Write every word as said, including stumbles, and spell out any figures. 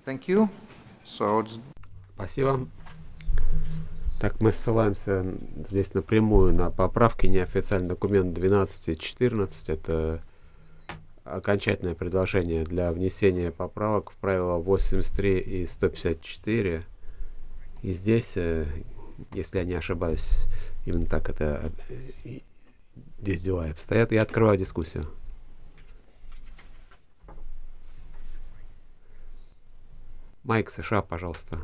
Thank you. So, Спасибо. Так, мы ссылаемся здесь напрямую на поправки неофициальный документ двенадцать четырнадцать. Это окончательное предложение для внесения поправок в правила восемьдесят три и сто пятьдесят четыре. И здесь, если я не ошибаюсь, именно так это здесь дела обстоят. Я открываю дискуссию. Майк США, пожалуйста.